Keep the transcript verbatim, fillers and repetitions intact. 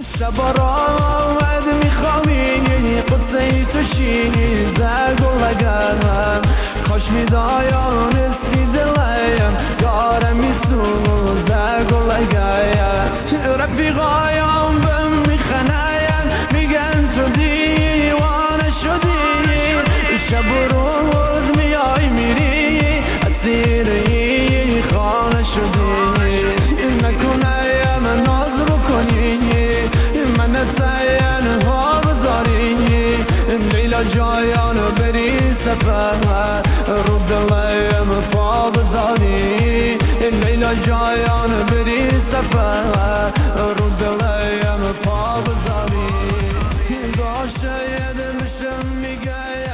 شبا را آمد میخوامی قصه توشی زرگ و لگرم کاش میدایانستی دلیم یارم میسو زرگ و لگرم رفیقایم بهم میخنایم میگن تو دیوانه شدی شب و روز میای میری اسیری خانه شدی نکنایم ناز بکنی من سین ها بذاری لیلا جایان بری سفر رو دلیم پا بذاری لیلا جایان بری سفر رو دلیم پا بذاری داشته یه دلشم میگه